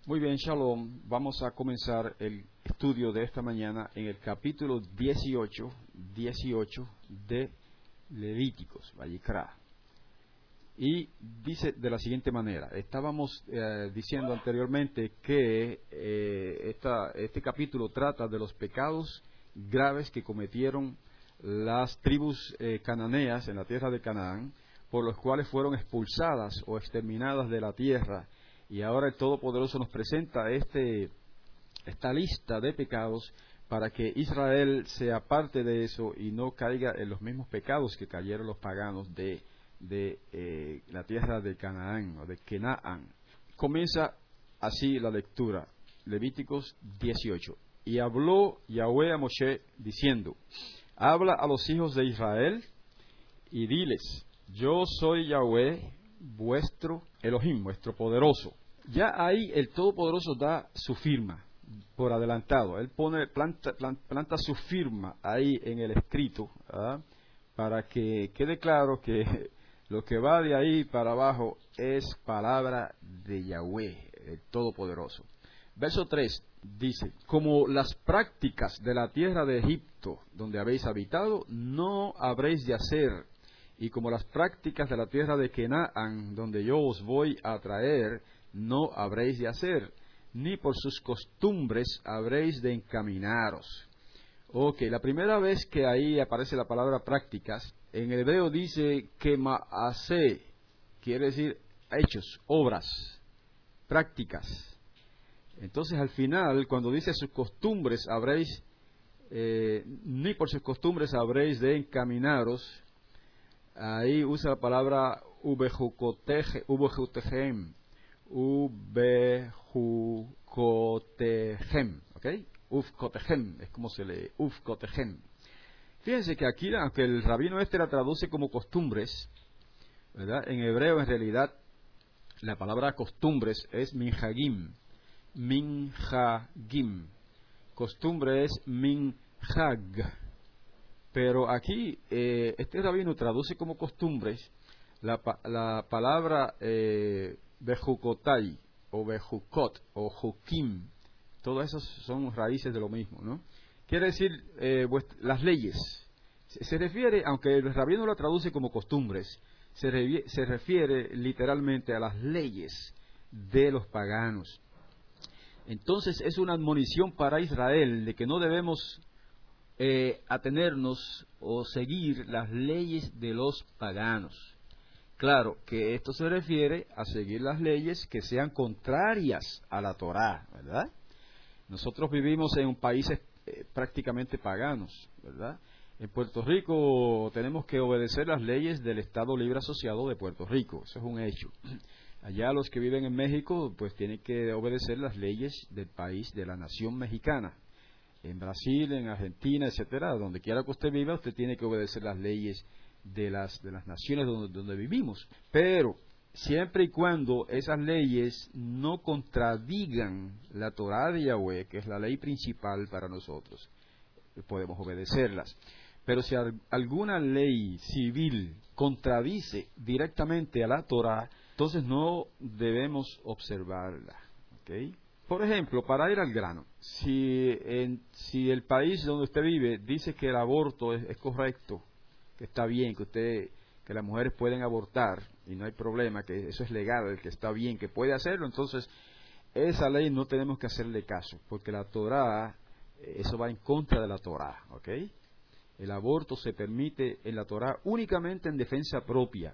Muy bien, Shalom. Vamos a comenzar el estudio de esta mañana en el capítulo 18 de Levíticos, Vayikra. Y dice de la siguiente manera. Estábamos diciendo anteriormente que este capítulo trata de los pecados graves que cometieron las tribus cananeas en la tierra de Canaán, por los cuales fueron expulsadas o exterminadas de la tierra. Y ahora el Todopoderoso nos presenta esta lista de pecados para que Israel sea parte de eso y no caiga en los mismos pecados que cayeron los paganos de la tierra de Canaán o de Kenaán. Comienza así la lectura, Levíticos 18. Y habló Yahweh a Moshe diciendo: habla a los hijos de Israel y diles: yo soy Yahweh, vuestro Elohim, vuestro poderoso. Ya ahí el Todopoderoso da su firma por adelantado. Él planta su firma ahí en el escrito, ¿verdad? Para que quede claro que lo que va de ahí para abajo es palabra de Yahweh, el Todopoderoso. Verso 3 dice: como las prácticas de la tierra de Egipto, donde habéis habitado, no habréis de hacer, y como las prácticas de la tierra de Kenaán, donde yo os voy a traer, no habréis de hacer, ni por sus costumbres habréis de encaminaros. Ok, la primera vez que ahí aparece la palabra prácticas, en el hebreo dice que maaseh, quiere decir hechos, obras, prácticas. Entonces al final, cuando dice sus costumbres habréis, ni por sus costumbres habréis de encaminaros, ahí usa la palabra ubejutehem, ¿ok? Ufkotehem, es como se lee, ufkotehem. Fíjense que aquí, aunque el rabino la traduce como costumbres, ¿verdad? En hebreo en realidad la palabra costumbres es minhagim, costumbre es minhag. Pero aquí, este rabino traduce como costumbres la palabra bejukotai, o bejukot, o jukim. Todas esas son raíces de lo mismo, ¿no? Quiere decir las leyes. Se refiere, aunque el rabino lo traduce como costumbres, se refiere literalmente a las leyes de los paganos. Entonces es una admonición para Israel de que no debemos atenernos o seguir las leyes de los paganos. Claro que esto se refiere a seguir las leyes que sean contrarias a la Torá, ¿verdad? Nosotros vivimos en países prácticamente paganos, ¿verdad? En Puerto Rico tenemos que obedecer las leyes del Estado Libre Asociado de Puerto Rico, eso es un hecho. Allá los que viven en México pues tienen que obedecer las leyes del país, de la nación mexicana. En Brasil, en Argentina, etcétera, donde quiera que usted viva, usted tiene que obedecer las leyes de las naciones donde vivimos. Pero siempre y cuando esas leyes no contradigan la Torá de Yahweh, que es la ley principal para nosotros, podemos obedecerlas. Pero si alguna ley civil contradice directamente a la Torá, entonces no debemos observarla, ¿ok? Por ejemplo, para ir al grano, si el país donde usted vive dice que el aborto es correcto, que está bien, que las mujeres pueden abortar y no hay problema, que eso es legal, que está bien, que puede hacerlo, entonces esa ley no tenemos que hacerle caso, porque la Torá, eso va en contra de la Torá, ¿ok? El aborto se permite en la Torá únicamente en defensa propia,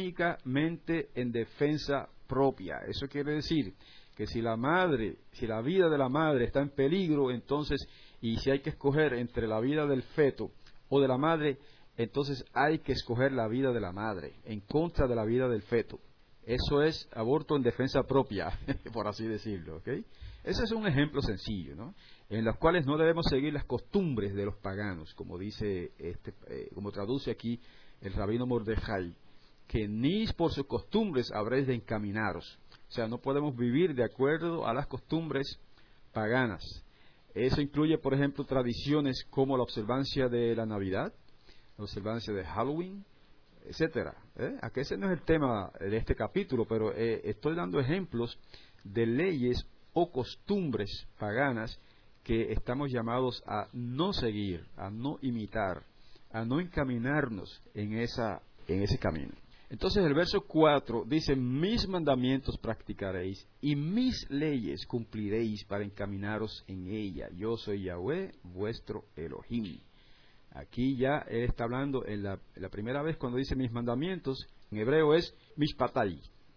Eso quiere decir que si la vida de la madre está en peligro, entonces, y si hay que escoger entre la vida del feto o de la madre, entonces hay que escoger la vida de la madre, en contra de la vida del feto. Eso es aborto en defensa propia, por así decirlo, ¿ok? Ese es un ejemplo sencillo, ¿no? En los cuales no debemos seguir las costumbres de los paganos, como dice como traduce aquí el rabino Mordejai, que ni por sus costumbres habréis de encaminaros. O sea, no podemos vivir de acuerdo a las costumbres paganas. Eso incluye, por ejemplo, tradiciones como la observancia de la Navidad, la observancia de Halloween, etcétera. Aquí ese no es el tema de este capítulo, pero estoy dando ejemplos de leyes o costumbres paganas que estamos llamados a no seguir, a no imitar, a no encaminarnos en ese camino. Entonces el verso 4 dice, mis mandamientos practicaréis y mis leyes cumpliréis para encaminaros en ella. Yo soy Yahweh, vuestro Elohim. Aquí ya él está hablando en la primera vez cuando dice mis mandamientos, en hebreo es mishpatai,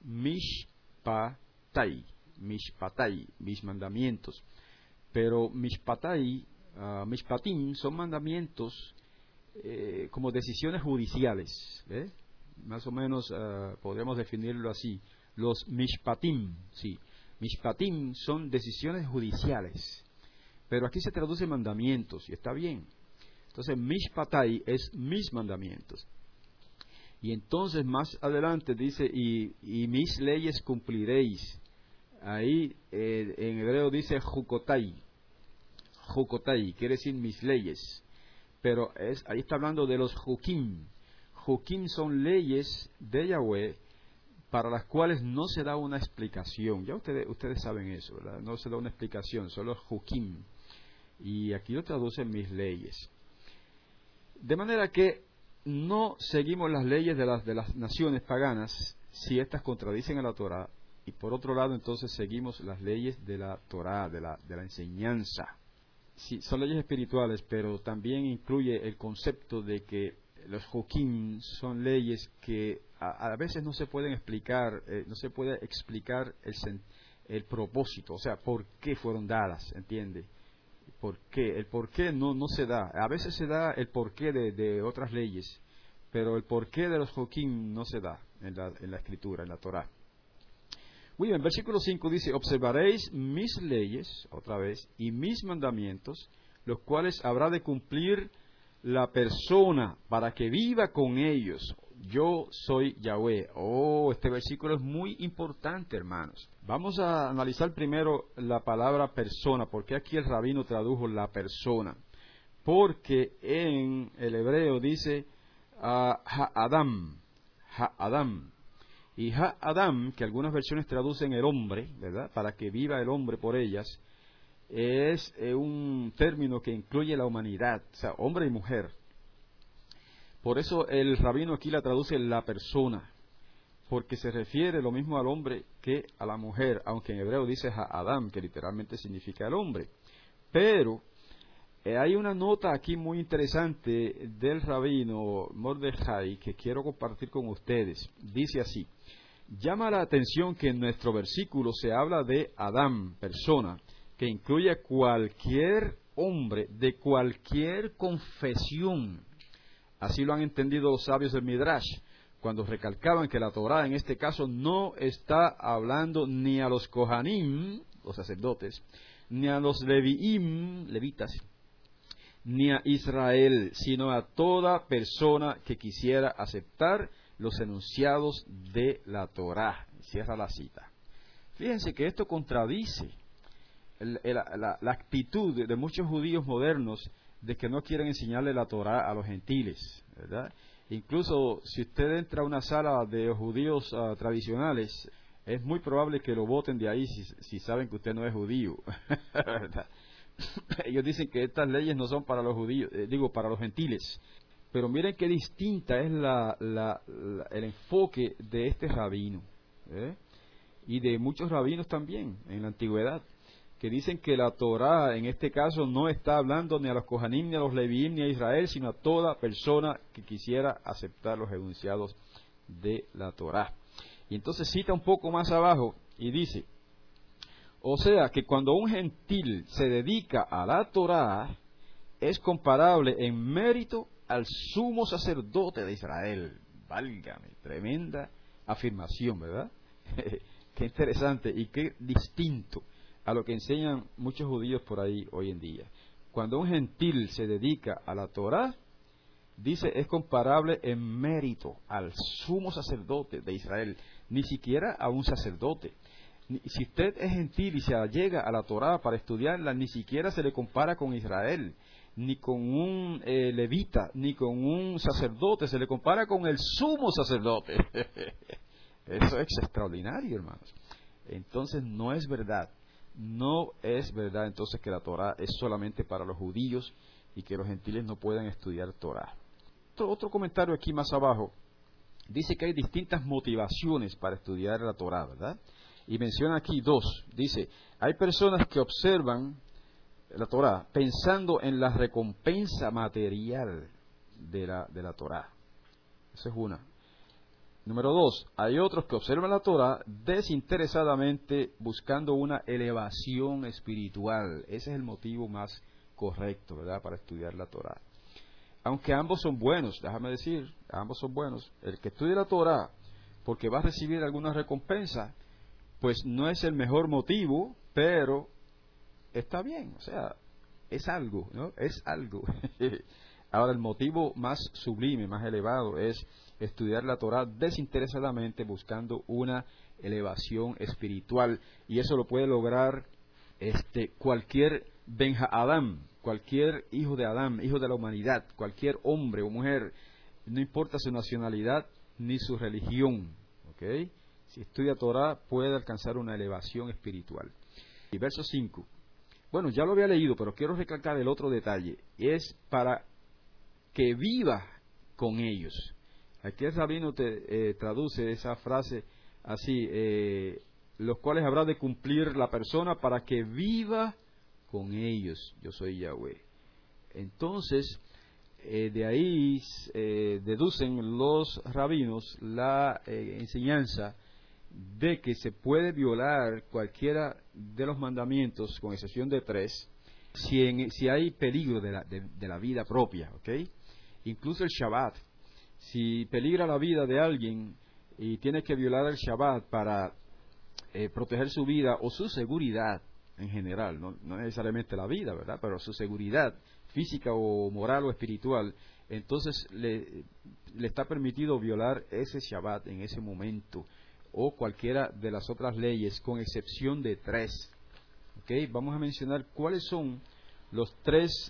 mishpatai, mis mandamientos. Pero mishpatai, mishpatim son mandamientos como decisiones judiciales, ¿eh? Más o menos podríamos definirlo así. Los mishpatim, sí, mishpatim son decisiones judiciales, pero aquí se traduce mandamientos y está bien. Entonces mishpatai es mis mandamientos. Y entonces más adelante dice y mis leyes cumpliréis. Ahí en hebreo dice jukotai, quiere decir mis leyes, pero ahí está hablando de los jukim. Jukim son leyes de Yahweh para las cuales no se da una explicación. Ya ustedes saben eso, ¿verdad? No se da una explicación, solo jukim. Y aquí lo traducen mis leyes. De manera que no seguimos las leyes de las naciones paganas si éstas contradicen a la Torah. Y por otro lado, entonces seguimos las leyes de la Torah, de la enseñanza. Sí, son leyes espirituales, pero también incluye el concepto de que los Jokim son leyes que a veces no se pueden explicar, no se puede explicar el propósito, o sea, por qué fueron dadas, ¿entiende? ¿Por qué? El por qué no se da. A veces se da el porqué de otras leyes, pero el porqué de los Jokim no se da en la Escritura, en la Torah. Muy bien, versículo 5 dice, observaréis mis leyes, otra vez, y mis mandamientos, los cuales habrá de cumplir la persona para que viva con ellos. Yo soy Yahweh. Oh, este versículo es muy importante, hermanos. Vamos a analizar primero la palabra persona. ¿Por qué aquí el rabino tradujo la persona? Porque en el hebreo dice ha'adam. Y ha'adam, que algunas versiones traducen el hombre, ¿verdad? Para que viva el hombre por ellas. Es un término que incluye la humanidad, o sea, hombre y mujer. Por eso el rabino aquí la traduce la persona, porque se refiere lo mismo al hombre que a la mujer, aunque en hebreo dice Adam, que literalmente significa el hombre. Pero hay una nota aquí muy interesante del rabino Mordejai que quiero compartir con ustedes. Dice así, llama la atención que en nuestro versículo se habla de Adam, persona, que incluye cualquier hombre de cualquier confesión. Así lo han entendido los sabios del Midrash, cuando recalcaban que la Torá en este caso no está hablando ni a los Kohanim, los sacerdotes, ni a los Leviim, levitas, ni a Israel, sino a toda persona que quisiera aceptar los enunciados de la Torá. Cierra la cita. Fíjense que esto contradice la actitud de muchos judíos modernos de que no quieren enseñarle la Torá a los gentiles, ¿verdad? Incluso si usted entra a una sala de judíos tradicionales, es muy probable que lo boten de ahí si saben que usted no es judío, ¿verdad? Ellos dicen que estas leyes no son para los judíos, para los gentiles. Pero miren qué distinta es el enfoque de este rabino, y de muchos rabinos también en la antigüedad, que dicen que la Torá en este caso no está hablando ni a los Kohanim, ni a los Leviim, ni a Israel, sino a toda persona que quisiera aceptar los enunciados de la Torá. Y entonces cita un poco más abajo y dice, o sea que cuando un gentil se dedica a la Torá, es comparable en mérito al sumo sacerdote de Israel. Válgame, tremenda afirmación, ¿verdad? Qué interesante y qué distinto a lo que enseñan muchos judíos por ahí hoy en día. Cuando un gentil se dedica a la Torá, dice, es comparable en mérito al sumo sacerdote de Israel, ni siquiera a un sacerdote. Si usted es gentil y se allega a la Torá para estudiarla, ni siquiera se le compara con Israel, ni con un levita, ni con un sacerdote, se le compara con el sumo sacerdote. Eso es extraordinario, hermanos. Entonces no es verdad no es verdad entonces que la Torá es solamente para los judíos y que los gentiles no puedan estudiar Torá. Otro comentario aquí más abajo dice que hay distintas motivaciones para estudiar la Torá, ¿verdad? Y menciona aquí dos. Dice, hay personas que observan la Torá pensando en la recompensa material de la Torá. Esa es una. Número dos, hay otros que observan la Torá desinteresadamente buscando una elevación espiritual. Ese es el motivo más correcto, ¿verdad?, para estudiar la Torá. Aunque ambos son buenos, déjame decir, ambos son buenos. El que estudie la Torá porque va a recibir alguna recompensa, pues no es el mejor motivo, pero está bien, o sea, es algo, ¿no? Es algo. Ahora, el motivo más sublime, más elevado, es estudiar la Torá desinteresadamente buscando una elevación espiritual, y eso lo puede lograr cualquier Benja Adán, cualquier hijo de Adán, hijo de la humanidad, cualquier hombre o mujer, no importa su nacionalidad ni su religión, ¿ok? Si estudia Torá puede alcanzar una elevación espiritual. Y verso 5. Bueno, ya lo había leído, pero quiero recalcar el otro detalle. Es para que viva con ellos. Aquí el rabino traduce esa frase así, los cuales habrá de cumplir la persona para que viva con ellos. Yo soy Yahweh. Entonces, de ahí deducen los rabinos la enseñanza de que se puede violar cualquiera de los mandamientos, con excepción de 3, si hay peligro de la vida propia, ¿ok? Incluso el Shabbat. Si peligra la vida de alguien y tiene que violar el Shabbat para proteger su vida o su seguridad en general, no necesariamente la vida, ¿verdad?, pero su seguridad física o moral o espiritual, entonces le está permitido violar ese Shabbat en ese momento, o cualquiera de las otras leyes, con excepción de 3. ¿Okay? Vamos a mencionar cuáles son los 3,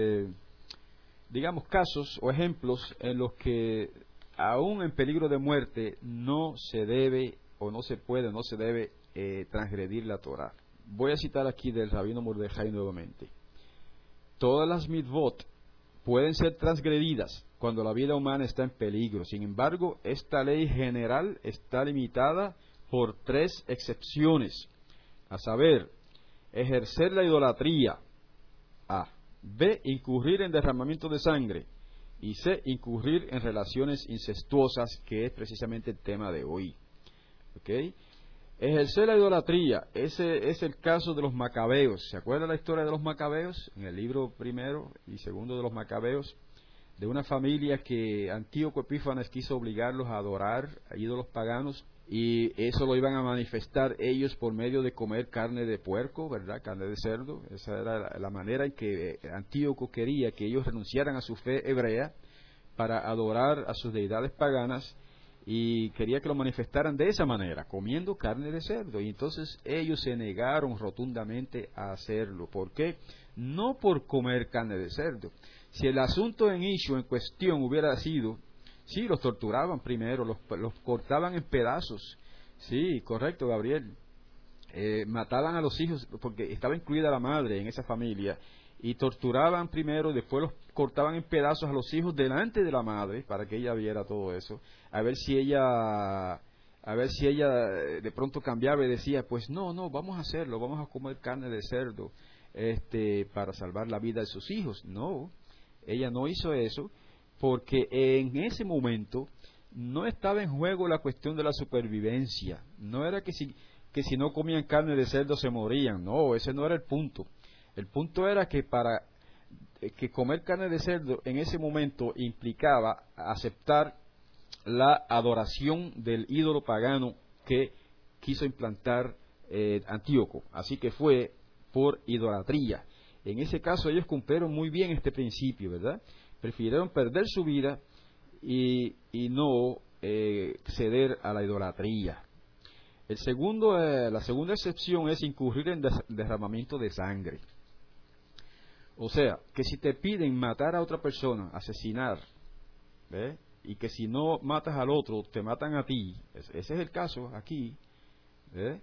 digamos, casos o ejemplos en los que, aún en peligro de muerte, no se debe o no se puede, no se debe transgredir la Torá. Voy a citar aquí del rabino Mordejai nuevamente. Todas las mitzvot pueden ser transgredidas cuando la vida humana está en peligro. Sin embargo, esta ley general está limitada por 3 excepciones, a saber, ejercer la idolatría, A; B, incurrir en derramamiento de sangre, y C, incurrir en relaciones incestuosas, que es precisamente el tema de hoy. ¿Okay? Ejercer la idolatría, ese es el caso de los macabeos. ¿Se acuerda la historia de los macabeos? En el libro primero y segundo de los macabeos, de una familia que Antíoco Epífanes quiso obligarlos a adorar a ídolos paganos, y eso lo iban a manifestar ellos por medio de comer carne de puerco, ¿verdad?, carne de cerdo. Esa era la manera en que Antíoco quería que ellos renunciaran a su fe hebrea para adorar a sus deidades paganas, y quería que lo manifestaran de esa manera, comiendo carne de cerdo. Y entonces ellos se negaron rotundamente a hacerlo. ¿Por qué? No por comer carne de cerdo. Si el asunto en cuestión hubiera sido, sí, los torturaban primero, los cortaban en pedazos. Sí, correcto, Gabriel. Mataban a los hijos, porque estaba incluida la madre en esa familia, y torturaban primero, después los cortaban en pedazos a los hijos delante de la madre para que ella viera todo eso, a ver si ella de pronto cambiaba y decía, pues no, vamos a hacerlo, vamos a comer carne de cerdo para salvar la vida de sus hijos. No, ella no hizo eso, porque en ese momento no estaba en juego la cuestión de la supervivencia. No era que si no comían carne de cerdo se morían. No, ese no era el punto. El punto era que que comer carne de cerdo en ese momento implicaba aceptar la adoración del ídolo pagano que quiso implantar Antíoco. Así que fue por idolatría. En ese caso ellos cumplieron muy bien este principio, ¿verdad? Prefirieron perder su vida y no ceder a la idolatría. La segunda excepción es incurrir en derramamiento de sangre. O sea, que si te piden matar a otra persona, asesinar, ¿ve?, y que si no matas al otro, te matan a ti, ese es el caso aquí, ¿ve?,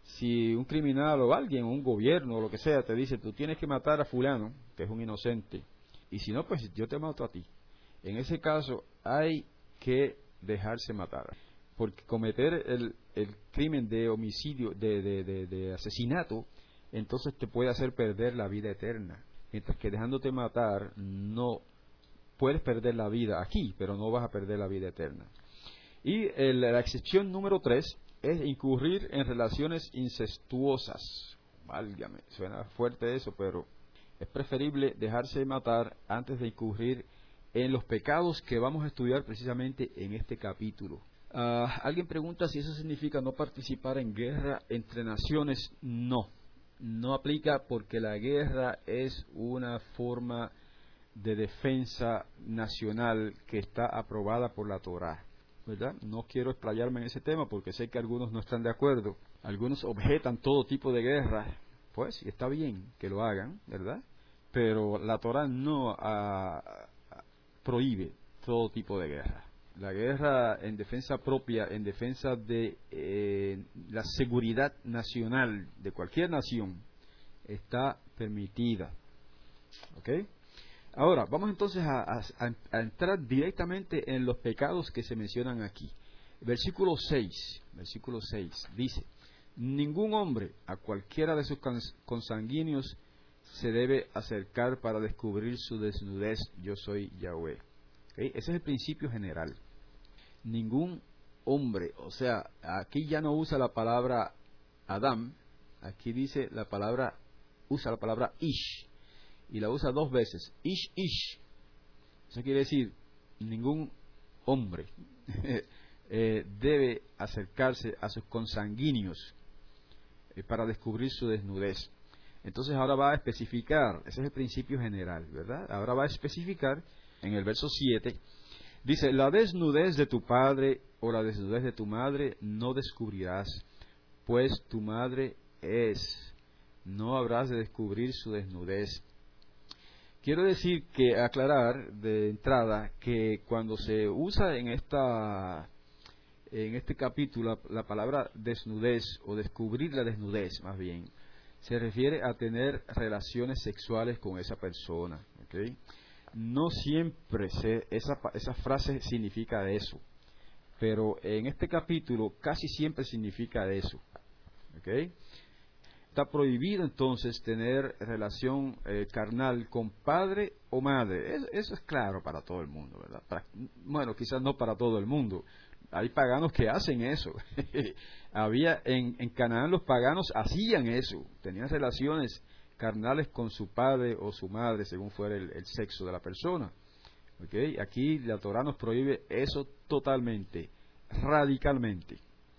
Si un criminal o alguien, un gobierno o lo que sea, te dice, tú tienes que matar a fulano, que es un inocente, y si no, pues yo te mato a ti. En ese caso hay que dejarse matar, porque cometer el crimen de homicidio, de asesinato, entonces te puede hacer perder la vida eterna, mientras que dejándote matar no puedes perder la vida aquí, pero no vas a perder la vida eterna. Y la excepción número 3 es incurrir en relaciones incestuosas. Válgame, suena fuerte eso, pero es preferible dejarse matar antes de incurrir en los pecados que vamos a estudiar precisamente en este capítulo. Alguien pregunta si eso significa no participar en guerra entre naciones. No, no aplica, porque la guerra es una forma de defensa nacional que está aprobada por la Torá, ¿verdad? No quiero explayarme en ese tema porque sé que algunos no están de acuerdo. Algunos objetan todo tipo de guerra. Pues está bien que lo hagan, ¿verdad? Pero la Torá no prohíbe todo tipo de guerra. La guerra en defensa propia, en defensa de la seguridad nacional de cualquier nación, está permitida. ¿Ok? Ahora, vamos entonces a entrar directamente en los pecados que se mencionan aquí. Versículo 6 dice: ningún hombre a cualquiera de sus consanguíneos se debe acercar para descubrir su desnudez. Yo soy Yahweh. ¿Okay? Ese es el principio general. Ningún hombre, o sea, aquí ya no usa la palabra Adam, aquí dice usa la palabra Ish, y la usa 2 veces, Ish. Eso quiere decir, ningún hombre debe acercarse a sus consanguíneos para descubrir su desnudez. Entonces ahora va a especificar, ese es el principio general, ¿verdad? Ahora va a especificar en el verso 7, dice: la desnudez de tu padre o la desnudez de tu madre no descubrirás, pues tu madre es, no habrás de descubrir su desnudez. Quiero decir que, aclarar de entrada, que cuando se usa en este capítulo la palabra desnudez, o descubrir la desnudez más bien, se refiere a tener relaciones sexuales con esa persona. ¿Okay? No siempre esa frase significa eso, pero en este capítulo casi siempre significa eso. ¿Okay? Está prohibido entonces tener relación carnal con padre o madre. Eso es claro para todo el mundo, ¿verdad? Bueno, quizás no para todo el mundo. Hay paganos que hacen eso. Había en Canaán, los paganos hacían eso. Tenían relaciones carnales con su padre o su madre, según fuera el sexo de la persona. ¿Okay? Aquí la Torá nos prohíbe eso totalmente, radicalmente.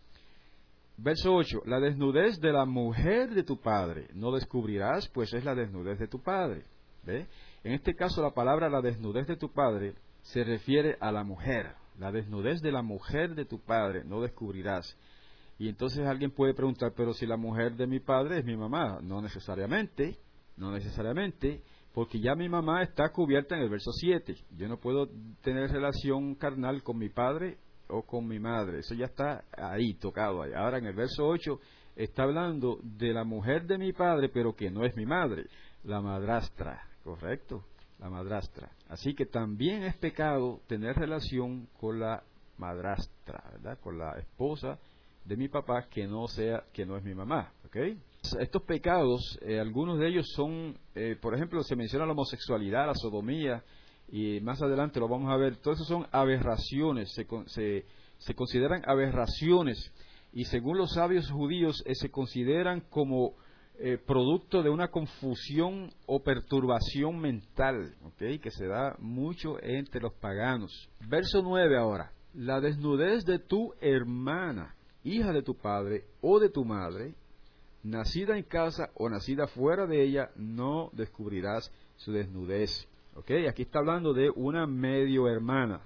Verso 8, la desnudez de la mujer de tu padre no descubrirás, pues es la desnudez de tu padre. ¿Ve? En este caso la palabra la desnudez de tu padre se refiere a la mujer. La desnudez de la mujer de tu padre no descubrirás. Y entonces alguien puede preguntar, pero si la mujer de mi padre es mi mamá. No necesariamente, porque ya mi mamá está cubierta en el verso 7. Yo no puedo tener relación carnal con mi padre o con mi madre. Eso ya está ahí, tocado ahí. Ahora en el verso 8 está hablando de la mujer de mi padre, pero que no es mi madre, la madrastra, ¿correcto? La madrastra. Así que también es pecado tener relación con la madrastra, ¿verdad? Con la esposa de mi papá que no es mi mamá, ¿ok? Estos pecados, algunos de ellos son, por ejemplo, se menciona la homosexualidad, la sodomía, y más adelante lo vamos a ver. Todo eso son aberraciones, se consideran aberraciones, y según los sabios judíos se consideran como producto de una confusión o perturbación mental, ¿okay? Que se da mucho entre los paganos. Verso 9 ahora: la desnudez de tu hermana, hija de tu padre o de tu madre, nacida en casa o nacida fuera de ella, no descubrirás su desnudez. ¿Okay? Aquí está hablando de una medio hermana,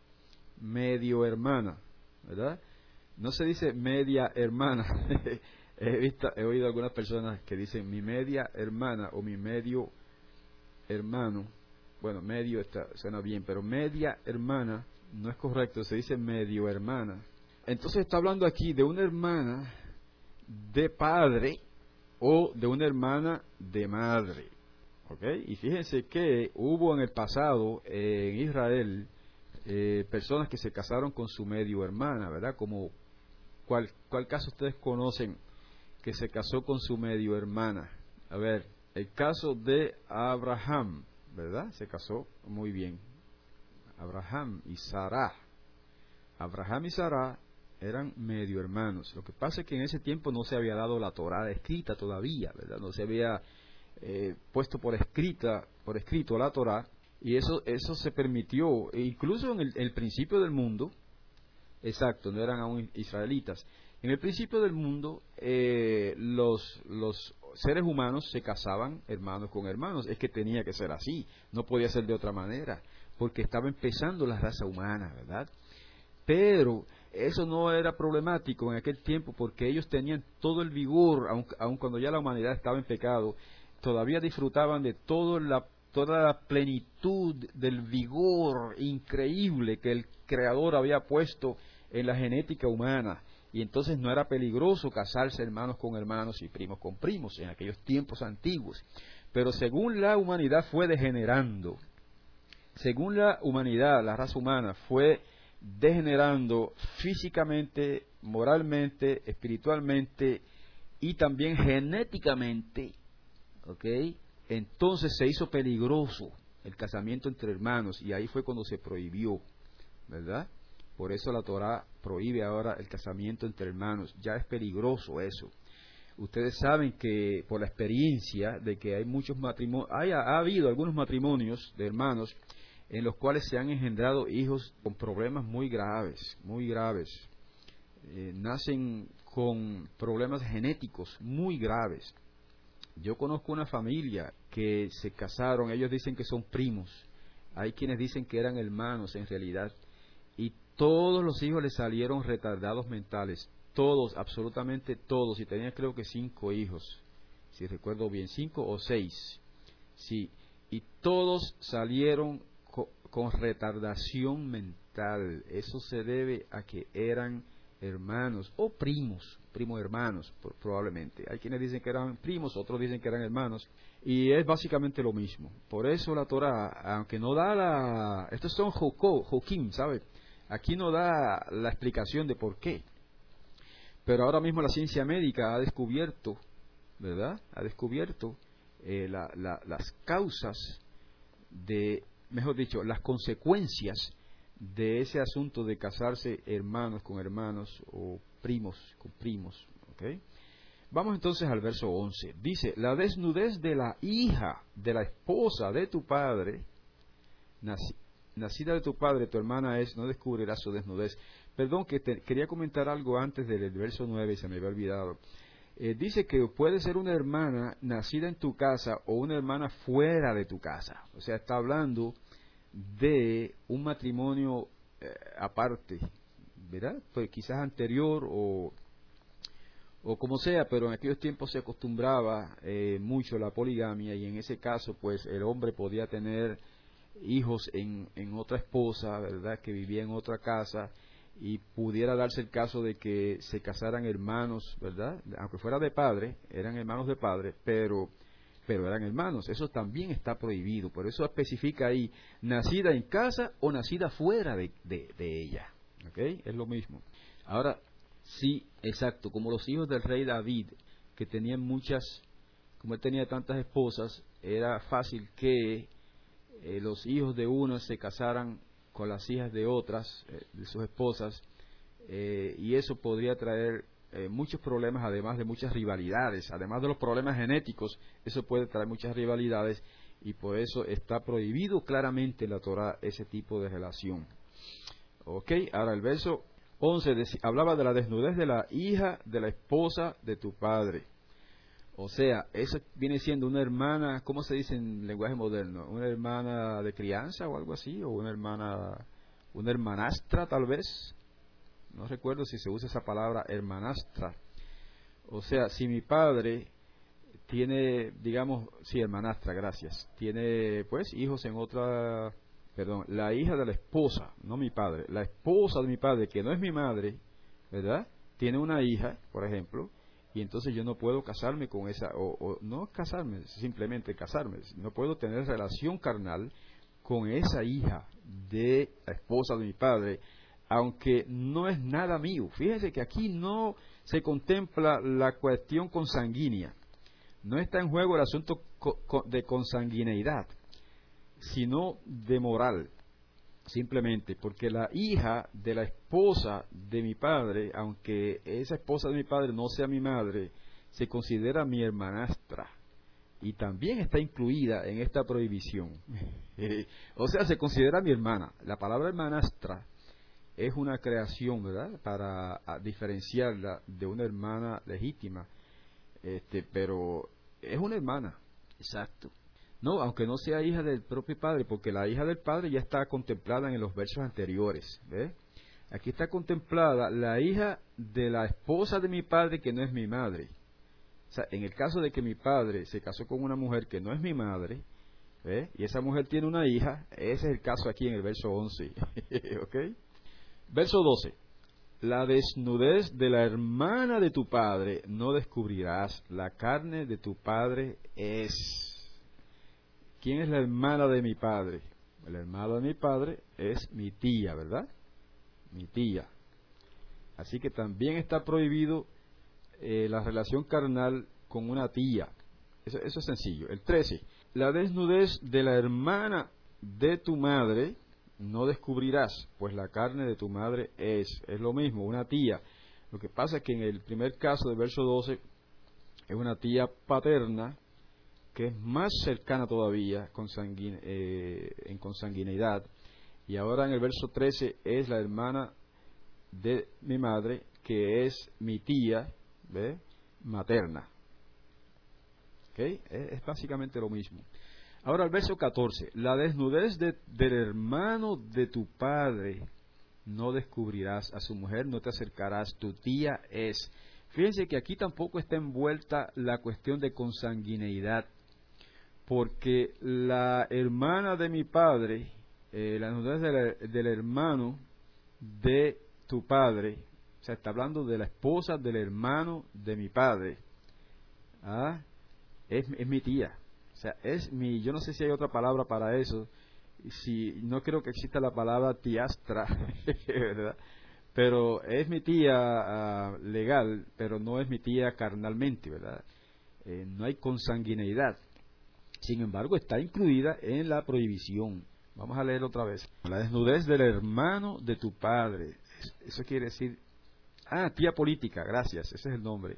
¿verdad? No se dice media hermana. He oído algunas personas que dicen mi media hermana o mi medio hermano. Bueno, medio suena bien, pero media hermana no es correcto, se dice medio hermana. Entonces está hablando aquí de una hermana de padre o de una hermana de madre. ¿Ok? Y fíjense que hubo en el pasado en Israel personas que se casaron con su medio hermana, ¿verdad? Como, ¿cuál caso ustedes conocen que se casó con su medio hermana? A ver, el caso de Abraham, ¿verdad? Se casó muy bien. Abraham y Sarah. Abraham y Sarah eran medio hermanos. Lo que pasa es que en ese tiempo no se había dado la Torá escrita todavía, ¿verdad? No se había puesto por escrito la Torá, y eso se permitió, e incluso en el principio del mundo. Exacto, no eran aún israelitas. En el principio del mundo, los seres humanos se casaban hermanos con hermanos. Es que tenía que ser así, no podía ser de otra manera, porque estaba empezando la raza humana, ¿verdad? Pero eso no era problemático en aquel tiempo, porque ellos tenían todo el vigor, aun cuando ya la humanidad estaba en pecado, todavía disfrutaban de toda la plenitud del vigor increíble que el Creador había puesto en la genética humana. Y entonces no era peligroso casarse hermanos con hermanos y primos con primos en aquellos tiempos antiguos. Pero según la humanidad fue degenerando, según la humanidad, la raza humana fue degenerando físicamente, moralmente, espiritualmente y también genéticamente, ¿ok? Entonces se hizo peligroso el casamiento entre hermanos, y ahí fue cuando se prohibió, ¿verdad? Por eso la Torá prohíbe ahora el casamiento entre hermanos. Ya es peligroso eso. Ustedes saben que por la experiencia de que hay muchos matrimonios, ha habido algunos matrimonios de hermanos en los cuales se han engendrado hijos con problemas muy graves, muy graves. Nacen con problemas genéticos muy graves. Yo conozco una familia que se casaron, ellos dicen que son primos, hay quienes dicen que eran hermanos en realidad, y todos los hijos les salieron retardados mentales, todos, absolutamente todos, y tenían creo que 5 hijos, si recuerdo bien, 5 o 6, sí, y todos salieron con retardación mental. Eso se debe a que eran hermanos o primos hermanos, probablemente. Hay quienes dicen que eran primos, otros dicen que eran hermanos, y es básicamente lo mismo. Por eso la Torá, aunque no da estos son Joquim, ¿sabe? Aquí no da la explicación de por qué. Pero ahora mismo la ciencia médica ha descubierto, ¿verdad? Ha descubierto las causas mejor dicho, las consecuencias de ese asunto de casarse hermanos con hermanos o primos con primos. ¿Okay? Vamos entonces al verso 11. Dice, la desnudez de la hija de la esposa de tu padre, nacida de tu padre, tu hermana es, no descubrirás su desnudez. Perdón, que quería comentar algo antes del verso 9 y se me había olvidado. Dice que puede ser una hermana nacida en tu casa o una hermana fuera de tu casa. O sea, está hablando de un matrimonio aparte, ¿verdad? Pues quizás anterior o como sea, pero en aquellos tiempos se acostumbraba mucho la poligamia, y en ese caso pues el hombre podía tener hijos en otra esposa, ¿verdad? Que vivía en otra casa, y pudiera darse el caso de que se casaran hermanos, ¿verdad? Aunque fuera de padre, eran hermanos de padre, pero eran hermanos. Eso también está prohibido. Por eso especifica ahí, nacida en casa o nacida fuera de ella. ¿Ok? Es lo mismo. Ahora, sí, exacto, como los hijos del rey David, que tenían como él tenía tantas esposas, era fácil que los hijos de unas se casaran con las hijas de otras, de sus esposas, y eso podría traer muchos problemas, además de muchas rivalidades. Además de los problemas genéticos, eso puede traer muchas rivalidades, y por eso está prohibido claramente en la Torá ese tipo de relación. Ok, ahora el verso 11 hablaba de la desnudez de la hija de la esposa de tu padre. O sea, eso viene siendo una hermana, ¿cómo se dice en lenguaje moderno? ¿Una hermana de crianza o algo así? ¿O una hermanastra tal vez? No recuerdo si se usa esa palabra, hermanastra. O sea, si mi padre tiene, digamos, sí, hermanastra, gracias, tiene pues hijos en otra, perdón, la hija de la esposa, no mi padre, la esposa de mi padre, que no es mi madre, ¿verdad? Tiene una hija, por ejemplo, y entonces yo no puedo casarme con esa, o no casarme, simplemente casarme, no puedo tener relación carnal con esa hija de la esposa de mi padre, aunque no es nada mío. Fíjense que aquí no se contempla la cuestión consanguínea, no está en juego el asunto de consanguineidad, sino de moral, simplemente, porque la hija de la esposa de mi padre, aunque esa esposa de mi padre no sea mi madre, se considera mi hermanastra y también está incluida en esta prohibición. O sea, se considera mi hermana. La palabra hermanastra es una creación, ¿verdad?, para diferenciarla de una hermana legítima, pero es una hermana. Exacto. No, aunque no sea hija del propio padre, porque la hija del padre ya está contemplada en los versos anteriores. ¿Ves? Aquí está contemplada la hija de la esposa de mi padre, que no es mi madre. O sea, en el caso de que mi padre se casó con una mujer que no es mi madre, ¿ves?, y esa mujer tiene una hija, ese es el caso aquí en el verso 11. ¿Ok? Verso 12. La desnudez de la hermana de tu padre no descubrirás, la carne de tu padre es. ¿Quién es la hermana de mi padre? La hermana de mi padre es mi tía, ¿verdad? Mi tía. Así que también está prohibido la relación carnal con una tía. Eso es sencillo. El 13. La desnudez de la hermana de tu madre no descubrirás, pues la carne de tu madre es lo mismo, una tía. Lo que pasa es que en el primer caso del verso 12 es una tía paterna, que es más cercana todavía en consanguineidad, y ahora en el verso 13 es la hermana de mi madre, que es mi tía, ¿ve?, materna. ¿Okay? Es básicamente lo mismo. Ahora el verso 14, la desnudez del hermano de tu padre no descubrirás, a su mujer no te acercarás, tu tía es. Fíjense que aquí tampoco está envuelta la cuestión de consanguineidad, porque la hermana de mi padre, la desnudez del hermano de tu padre, o sea, está hablando de la esposa del hermano de mi padre, es mi tía. O sea, yo no sé si hay otra palabra para eso, no creo que exista la palabra tiastra, ¿verdad? Pero es mi tía legal, pero no es mi tía carnalmente, ¿verdad? No hay consanguineidad. Sin embargo, está incluida en la prohibición. Vamos a leerlo otra vez. La desnudez del hermano de tu padre. Eso quiere decir... tía política, gracias, ese es el nombre.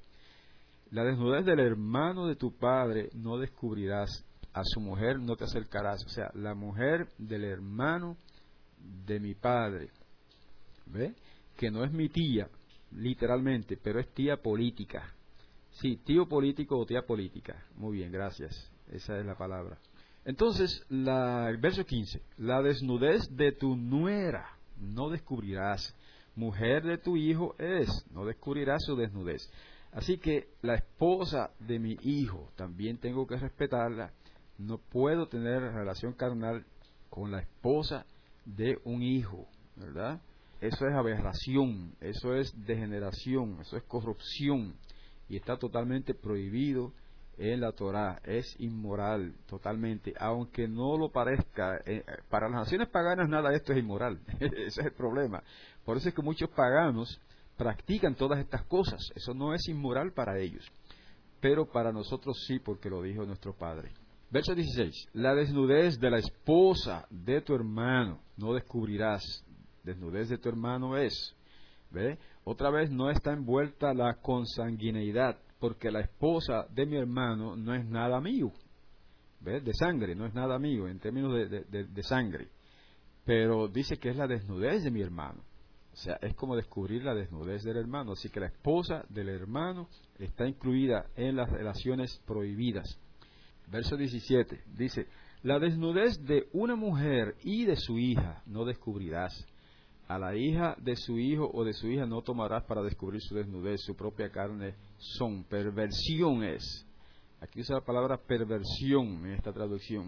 La desnudez del hermano de tu padre no descubrirás, a su mujer no te acercarás. O sea, la mujer del hermano de mi padre, ¿ve?, que no es mi tía, literalmente, pero es tía política. Sí, tío político o tía política. Muy bien, gracias. Esa es la palabra. Entonces, el verso 15. La desnudez de tu nuera no descubrirás. Mujer de tu hijo es, no descubrirás su desnudez. Así que la esposa de mi hijo también tengo que respetarla. No puedo tener relación carnal con la esposa de un hijo, ¿verdad? Eso es aberración, eso es degeneración, eso es corrupción y está totalmente prohibido en la Torá. Es inmoral totalmente, aunque no lo parezca. Para las naciones paganas nada de esto es inmoral. Ese es el problema. Por eso es que muchos paganos practican todas estas cosas. Eso no es inmoral para ellos, pero para nosotros sí, porque lo dijo nuestro Padre. Verso 16. La desnudez de la esposa de tu hermano no descubrirás. Desnudez de tu hermano es. ¿Ve? Otra vez no está envuelta la consanguineidad, porque la esposa de mi hermano no es nada mío. ¿Ve? De sangre, no es nada mío en términos de sangre. Pero dice que es la desnudez de mi hermano. O sea, es como descubrir la desnudez del hermano. Así que la esposa del hermano está incluida en las relaciones prohibidas. Verso 17 dice, la desnudez de una mujer y de su hija no descubrirás. A la hija de su hijo o de su hija no tomarás para descubrir su desnudez, su propia carne son. Perversión es. Aquí usa la palabra perversión en esta traducción.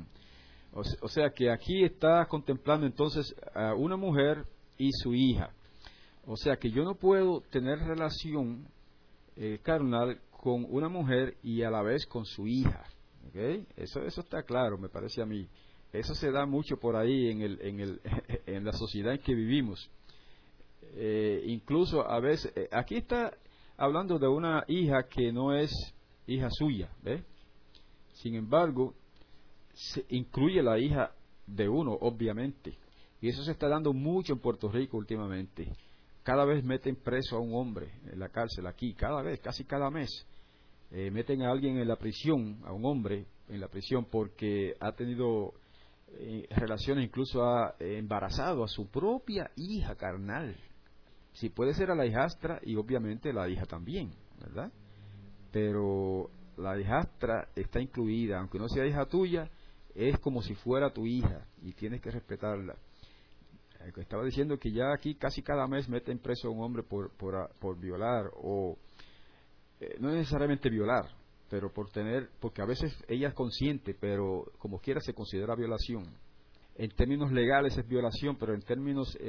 O sea que aquí está contemplando entonces a una mujer y su hija. O sea que yo no puedo tener relación carnal con una mujer y a la vez con su hija. ¿Okay? Eso está claro, me parece a mí. Eso se da mucho por ahí en la sociedad en que vivimos. Incluso a veces, aquí está hablando de una hija que no es hija suya, ¿ve? Sin embargo, se incluye la hija de uno, obviamente. Y eso se está dando mucho en Puerto Rico últimamente. Cada vez meten preso a un hombre en la cárcel aquí, cada vez, casi cada mes. Meten a alguien en la prisión, a un hombre en la prisión porque ha tenido relaciones, incluso ha embarazado a su propia hija carnal. Si puede ser a la hijastra y obviamente la hija también, ¿verdad? Pero la hijastra está incluida, aunque no sea hija tuya, es como si fuera tu hija y tienes que respetarla. Estaba diciendo que ya aquí casi cada mes meten preso a un hombre por violar o no necesariamente violar, pero porque a veces ella es consciente, pero como quiera se considera violación. En términos legales es violación, pero en términos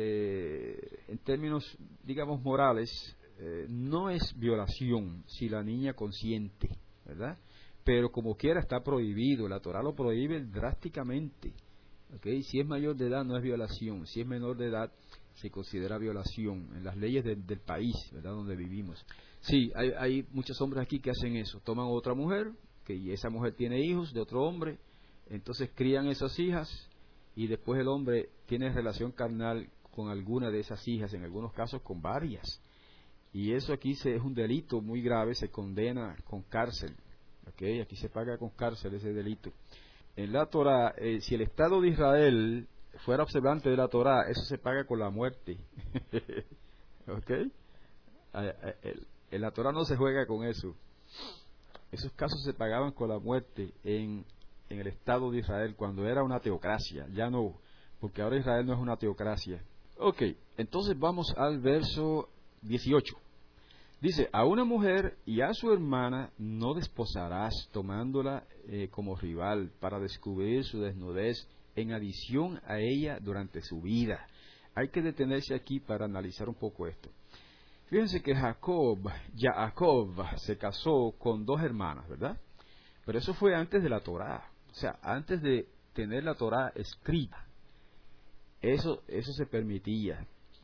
digamos morales no es violación si la niña consiente, ¿verdad? Pero como quiera está prohibido, la Torá lo prohíbe drásticamente. ¿Okay? Si es mayor de edad no es violación, si es menor de edad se considera violación en las leyes del país, ¿verdad? Donde vivimos. Sí, hay muchos hombres aquí que hacen eso, toman a otra mujer, y esa mujer tiene hijos de otro hombre, entonces crían esas hijas y después el hombre tiene relación carnal con alguna de esas hijas, en algunos casos con varias. Y eso aquí es un delito muy grave, se condena con cárcel. ¿Okay? Aquí se paga con cárcel ese delito. En la Torá, si el Estado de Israel fuera observante de la Torá, eso se paga con la muerte. ¿Ok? En la Torá no se juega con eso. Esos casos se pagaban con la muerte en el Estado de Israel cuando era una teocracia. Ya no, porque ahora Israel no es una teocracia. Ok, entonces vamos al verso 18. Dice, a una mujer y a su hermana no desposarás tomándola como rival para descubrir su desnudez en adición a ella durante su vida. Hay que detenerse aquí para analizar un poco esto. Fíjense que Jacob se casó con dos hermanas, ¿verdad? Pero eso fue antes de la Torá, o sea, antes de tener la Torá escrita. Eso se permitía,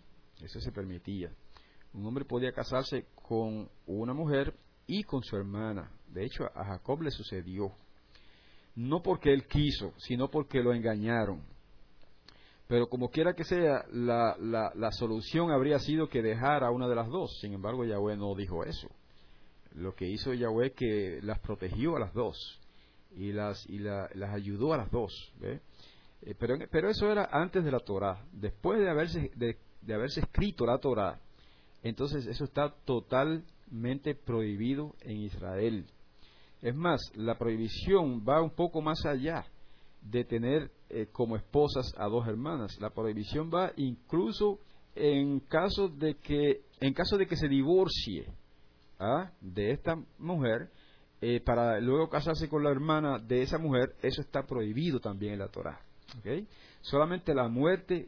Un hombre podía casarse con una mujer y con su hermana. De hecho, a Jacob le sucedió. No porque él quiso, sino porque lo engañaron. Pero como quiera que sea, la solución habría sido que dejara a una de las dos. Sin embargo, Yahweh no dijo eso. Lo que hizo Yahweh es que las protegió a las dos y las ayudó a las dos. ¿Ve? Pero eso era antes de la Torá. Después de haberse escrito la Torá, entonces eso está totalmente prohibido en Israel. Es más, la prohibición va un poco más allá de tener como esposas a dos hermanas. La prohibición va incluso en caso de que se divorcie de esta mujer para luego casarse con la hermana de esa mujer. Eso está prohibido también en la Torá. ¿Okay? Solamente la muerte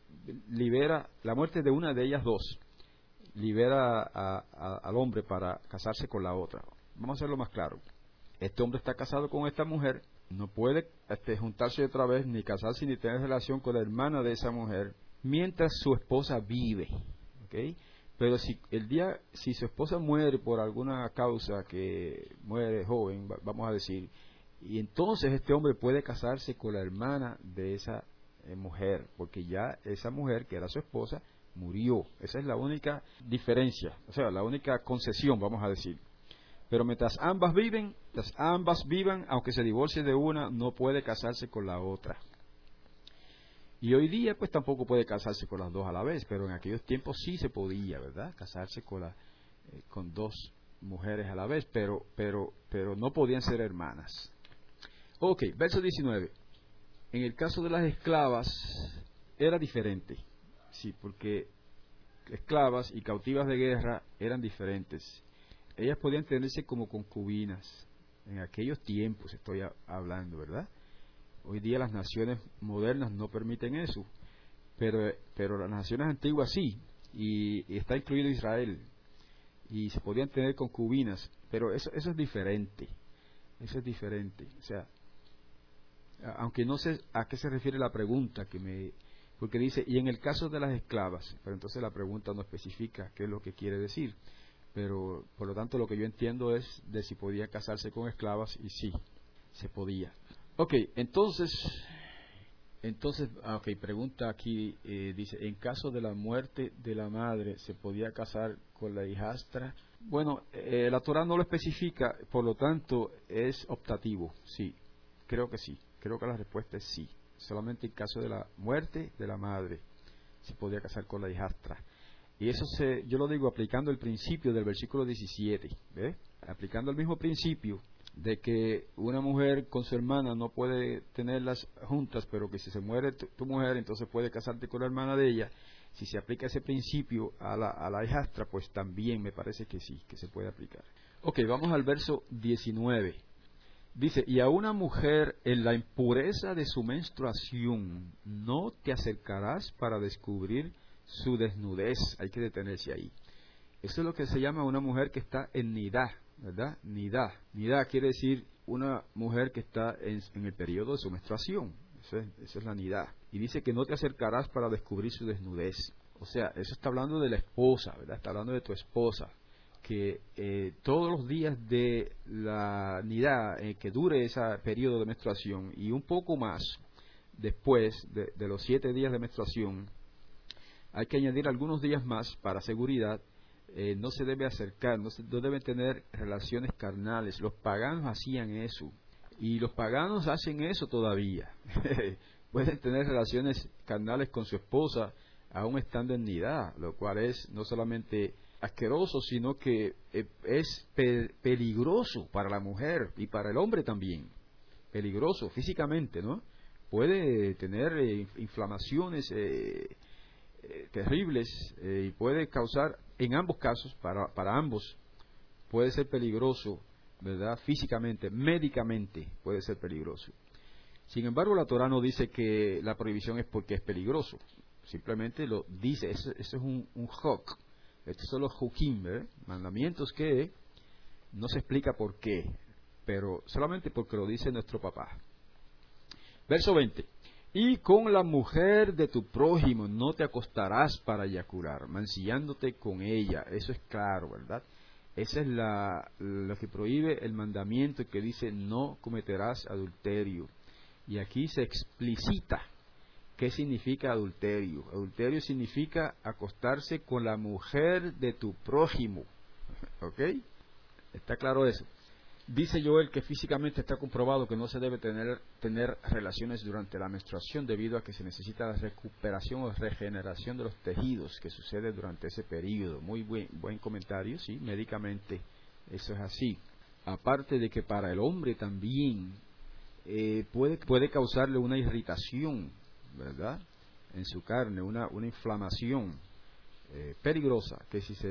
de una de ellas dos libera al hombre para casarse con la otra. Vamos a hacerlo más claro. Este hombre está casado con esta mujer, no puede juntarse otra vez, ni casarse, ni tener relación con la hermana de esa mujer, mientras su esposa vive. ¿Okay? Pero si su esposa muere por alguna causa, que muere joven, vamos a decir, y entonces este hombre puede casarse con la hermana de esa mujer, porque ya esa mujer, que era su esposa, murió. Esa es la única diferencia, o sea, la única concesión, vamos a decir. Pero mientras ambas vivan, aunque se divorcie de una, no puede casarse con la otra. Y hoy día, pues tampoco puede casarse con las dos a la vez, pero en aquellos tiempos sí se podía, ¿verdad? Casarse con dos mujeres a la vez, pero no podían ser hermanas. Ok, verso 19. En el caso de las esclavas era diferente, sí, porque esclavas y cautivas de guerra eran diferentes. Ellas podían tenerse como concubinas. En aquellos tiempos estoy hablando, ¿verdad? Hoy día las naciones modernas no permiten eso, pero las naciones antiguas sí, y está incluido Israel. y se podían tener concubinas, pero eso es diferente. Eso es diferente. O sea, aunque no sé a qué se refiere la pregunta porque dice, y en el caso de las esclavas, pero entonces la pregunta no especifica qué es lo que quiere decir, pero por lo tanto lo que yo entiendo es de si podía casarse con esclavas, y sí, se podía. Ok, entonces, pregunta aquí, dice, en caso de la muerte de la madre, ¿se podía casar con la hijastra? Bueno, la Torah no lo especifica, por lo tanto es optativo, sí, creo que sí, creo que la respuesta es sí. Solamente en caso de la muerte de la madre se podía casar con la hijastra. Y eso yo lo digo aplicando el principio del versículo 17, ¿ve? Aplicando el mismo principio de que una mujer con su hermana no puede tenerlas juntas, pero que si se muere tu mujer, entonces puede casarte con la hermana de ella. Si se aplica ese principio a la hijastra, pues también me parece que sí, que se puede aplicar. Ok, vamos al verso 19. Dice, y a una mujer en la impureza de su menstruación no te acercarás para descubrir su desnudez. Hay que detenerse ahí. Eso es lo que se llama una mujer que está en nidá, ¿verdad? Nidá. Nidá quiere decir una mujer que está en el periodo de su menstruación. Esa es la nidá. Y dice que no te acercarás para descubrir su desnudez. O sea, eso está hablando de la esposa, ¿verdad? Está hablando de tu esposa. Que todos los días de la nidá, que dure ese periodo de menstruación, y un poco más después de los 7 días de menstruación, hay que añadir algunos días más para seguridad. No se debe acercar, no deben tener relaciones carnales. Los paganos hacían eso, y los paganos hacen eso todavía. Pueden tener relaciones carnales con su esposa aún estando en nidá, lo cual es no solamente asqueroso, sino que es peligroso para la mujer y para el hombre también. Peligroso físicamente, ¿no? Puede tener inflamaciones terribles, y puede causar, en ambos casos, para ambos, puede ser peligroso, ¿verdad? Físicamente, médicamente puede ser peligroso. Sin embargo, la Torah no dice que la prohibición es porque es peligroso. Simplemente lo dice, eso es un hok. Estos son los hukim, mandamientos que no se explica por qué, pero solamente porque lo dice nuestro papá. Verso 20. Y con la mujer de tu prójimo no te acostarás para eyacular, mancillándote con ella. Eso es claro, ¿verdad? Esa es lo que prohíbe el mandamiento que dice no cometerás adulterio. Y aquí se explicita qué significa adulterio. Adulterio significa acostarse con la mujer de tu prójimo. ¿Ok? ¿Está claro eso? Dice Joel que físicamente está comprobado que no se debe tener relaciones durante la menstruación debido a que se necesita la recuperación o regeneración de los tejidos que sucede durante ese periodo. Muy buen comentario, sí, médicamente eso es así. Aparte de que para el hombre también puede causarle una irritación, ¿verdad? En su carne, una inflamación peligrosa,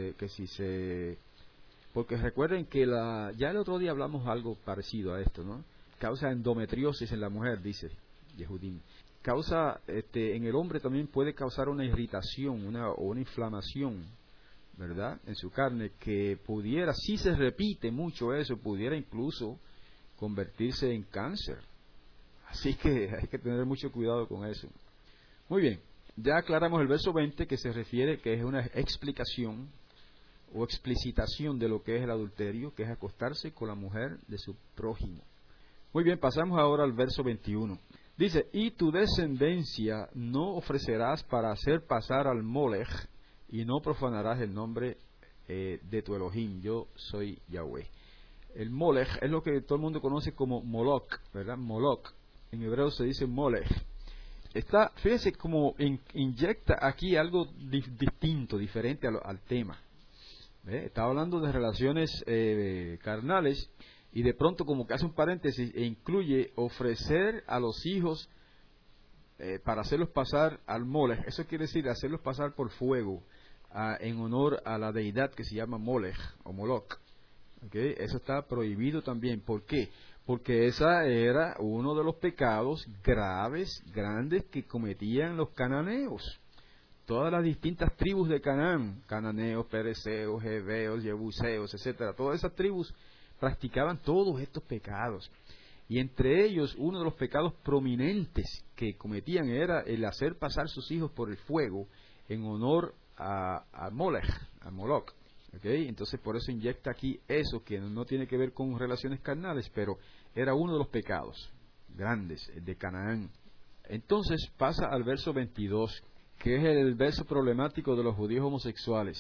porque recuerden que ya el otro día hablamos algo parecido a esto, ¿no? Causa endometriosis en la mujer, dice Yehudim. En el hombre también puede causar una irritación o una inflamación, ¿verdad? En su carne, que pudiera, si se repite mucho eso, pudiera incluso convertirse en cáncer. Así que hay que tener mucho cuidado con eso. Muy bien, ya aclaramos el verso 20, que se refiere, que es una explicación o explicitación de lo que es el adulterio, que es acostarse con la mujer de su prójimo. Muy bien, pasamos ahora al verso 21. Dice, y tu descendencia no ofrecerás para hacer pasar al Molech, y no profanarás el nombre de tu Elohim, yo soy Yahweh. El Molech es lo que todo el mundo conoce como Moloch, ¿verdad? Moloch. En hebreo se dice Molech. Fíjese cómo inyecta aquí algo distinto, diferente al tema. Está hablando de relaciones carnales, y de pronto como que hace un paréntesis e incluye ofrecer a los hijos para hacerlos pasar al Molech. Eso quiere decir hacerlos pasar por fuego en honor a la deidad que se llama Molech o Moloch. ¿Okay? Eso está prohibido también. ¿Por qué? Porque esa era uno de los pecados graves, grandes que cometían los cananeos. todas las distintas tribus de Canaán, cananeos, pereceos, heveos, jebuseos, etcétera, todas esas tribus practicaban todos estos pecados. Y entre ellos, uno de los pecados prominentes que cometían era el hacer pasar sus hijos por el fuego en honor a Molech, a Moloch. ¿Okay? Entonces, por eso inyecta aquí eso, que no tiene que ver con relaciones carnales, pero era uno de los pecados grandes de Canaán. Entonces, pasa al verso 22, que es el verso problemático de los judíos homosexuales.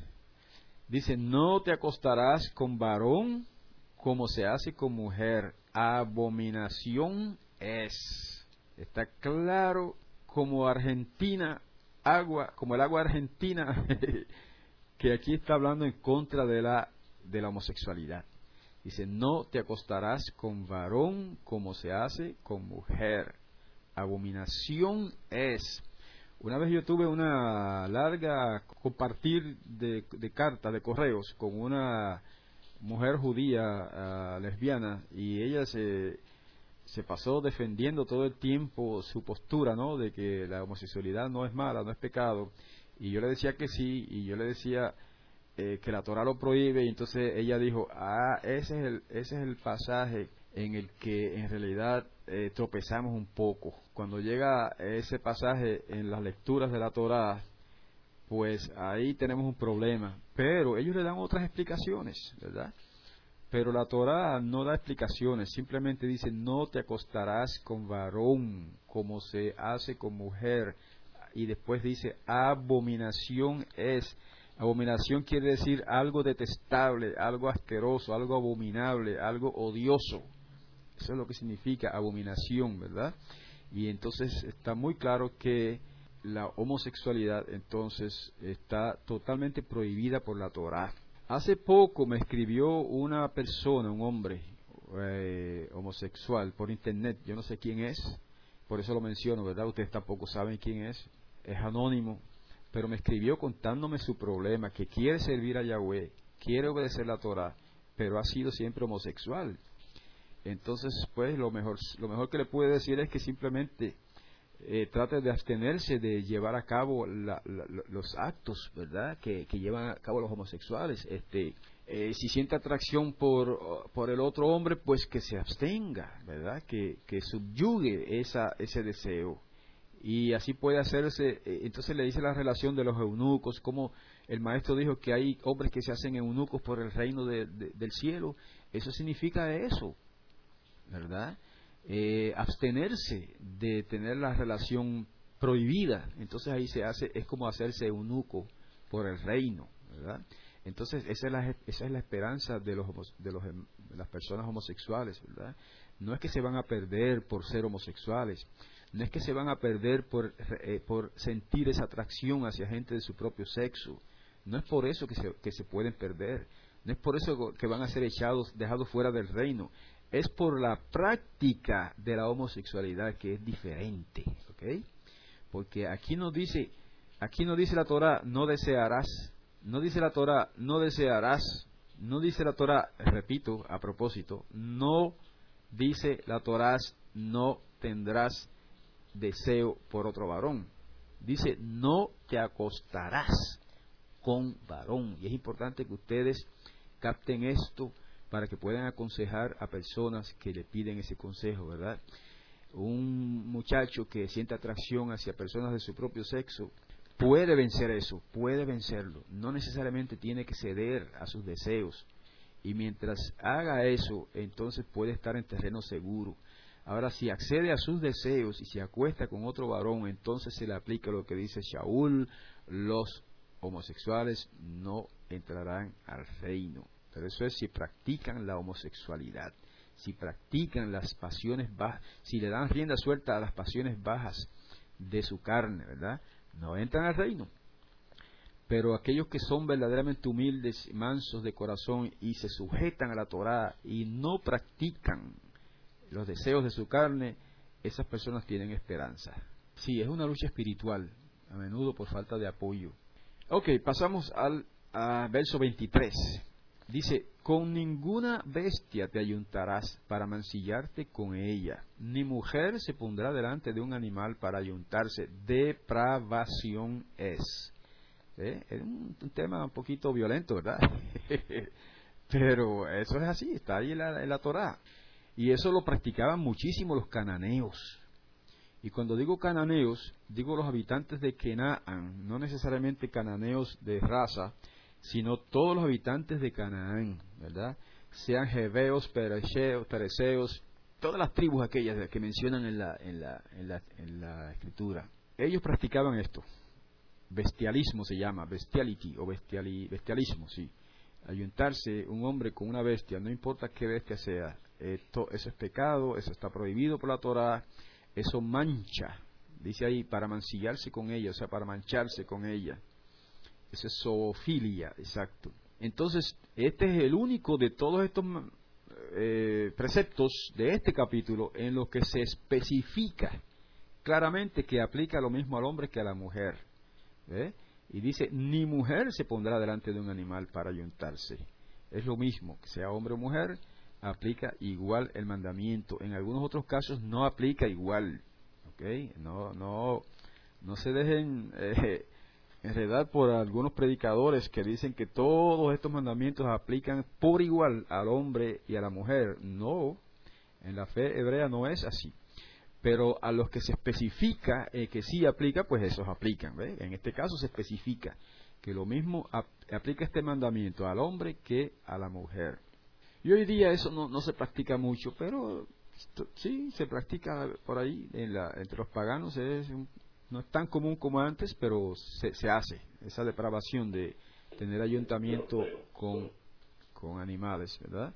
Dice, no te acostarás con varón como se hace con mujer, abominación es. Está claro como Argentina, como el agua argentina, que aquí está hablando en contra de la homosexualidad. Dice, no te acostarás con varón como se hace con mujer, abominación es. Una vez yo tuve una larga compartir de cartas, de correos, con una mujer judía lesbiana, y ella se pasó defendiendo todo el tiempo su postura, ¿no?, de que la homosexualidad no es mala, no es pecado, y yo le decía que sí, y yo le decía que la Torah lo prohíbe, y entonces ella dijo, ese es el pasaje en el que en realidad tropezamos un poco. Cuando llega ese pasaje en las lecturas de la Torah, pues ahí tenemos un problema. Pero ellos le dan otras explicaciones, ¿verdad? Pero la Torah no da explicaciones, simplemente dice, no te acostarás con varón como se hace con mujer. Y después dice, abominación es. Abominación quiere decir algo detestable, algo asqueroso, algo abominable, algo odioso. Eso es lo que significa abominación, ¿verdad? Y entonces está muy claro que la homosexualidad entonces está totalmente prohibida por la Torá. Hace poco me escribió una persona, un hombre homosexual por internet, yo no sé quién es, por eso lo menciono, ¿verdad? Ustedes tampoco saben quién es anónimo, pero me escribió contándome su problema, que quiere servir a Yahweh, quiere obedecer la Torá, pero ha sido siempre homosexual. Entonces, pues, lo mejor que le puede decir es que simplemente trate de abstenerse de llevar a cabo los actos, ¿verdad?, que llevan a cabo los homosexuales. Si siente atracción por el otro hombre, pues que se abstenga, ¿verdad?, que subyugue ese deseo. Y así puede hacerse. Entonces le dice la relación de los eunucos, como el maestro dijo que hay hombres que se hacen eunucos por el reino del cielo. Eso significa eso, ¿verdad? Abstenerse de tener la relación prohibida. Entonces ahí es como hacerse eunuco por el reino, ¿verdad? Entonces esa es la esperanza de las personas homosexuales, ¿verdad? No es que se van a perder por ser homosexuales, no es que se van a perder por sentir esa atracción hacia gente de su propio sexo, no es por eso que se pueden perder, no es por eso que van a ser dejados fuera del reino, es por la práctica de la homosexualidad, que es diferente, ¿ok? Porque aquí no dice la Torah, no desearás, no dice la Torah, no desearás, no dice la Torah, repito, a propósito, no dice la Torah, no tendrás deseo por otro varón. Dice, no te acostarás con varón. Y es importante que ustedes capten esto para que puedan aconsejar a personas que le piden ese consejo, ¿verdad? Un muchacho que siente atracción hacia personas de su propio sexo puede vencer eso, puede vencerlo. No necesariamente tiene que ceder a sus deseos. Y mientras haga eso, entonces puede estar en terreno seguro. Ahora, si accede a sus deseos y se acuesta con otro varón, entonces se le aplica lo que dice Shaul, los homosexuales no entrarán al reino. Pero eso es si practican la homosexualidad, si practican las pasiones bajas, si le dan rienda suelta a las pasiones bajas de su carne, ¿verdad? No entran al reino. Pero aquellos que son verdaderamente humildes, mansos de corazón y se sujetan a la Torá y no practican los deseos de su carne, esas personas tienen esperanza. Sí, es una lucha espiritual, a menudo por falta de apoyo. Ok, pasamos al verso 23. Dice, con ninguna bestia te ayuntarás para mancillarte con ella, ni mujer se pondrá delante de un animal para ayuntarse. Depravación es. Es un tema un poquito violento, ¿verdad? Pero eso es así, está ahí en la Torá. Y eso lo practicaban muchísimo los cananeos. Y cuando digo cananeos, digo los habitantes de Canaán, no necesariamente cananeos de raza, sino todos los habitantes de Canaán, ¿verdad? Sean jeveos, pereceos, todas las tribus aquellas que mencionan en la Escritura. Ellos practicaban esto. Bestialismo se llama, bestiality o bestialismo, sí. Ayuntarse un hombre con una bestia, no importa qué bestia sea, eso es pecado, eso está prohibido por la Torá, eso mancha, dice ahí, para mancillarse con ella, o sea, para mancharse con ella. Eso es zoofilia, exacto. Entonces, este es el único de todos estos preceptos de este capítulo en los que se especifica claramente que aplica lo mismo al hombre que a la mujer. Y dice, ni mujer se pondrá delante de un animal para ayuntarse. Es lo mismo, que sea hombre o mujer, aplica igual el mandamiento. En algunos otros casos no aplica igual. No se dejen enredar por algunos predicadores que dicen que todos estos mandamientos aplican por igual al hombre y a la mujer. No, en la fe hebrea no es así. Pero a los que se especifica que sí aplica, pues esos aplican. En este caso se especifica que lo mismo aplica este mandamiento al hombre que a la mujer. Y hoy día eso no se practica mucho, pero sí se practica por ahí entre los paganos. No es tan común como antes, pero se hace esa depravación de tener ayuntamiento con animales, ¿verdad?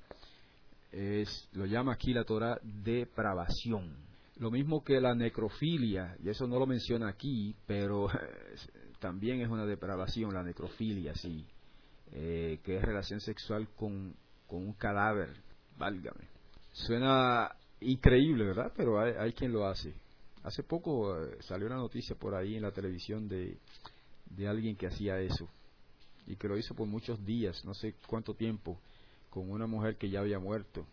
Lo llama aquí la Torá depravación. Lo mismo que la necrofilia, y eso no lo menciona aquí, pero también es una depravación la necrofilia, sí, que es relación sexual con un cadáver, válgame. Suena increíble, ¿verdad? Pero hay quien lo hace. Hace poco salió una noticia por ahí en la televisión de alguien que hacía eso, y que lo hizo por muchos días, no sé cuánto tiempo, con una mujer que ya había muerto.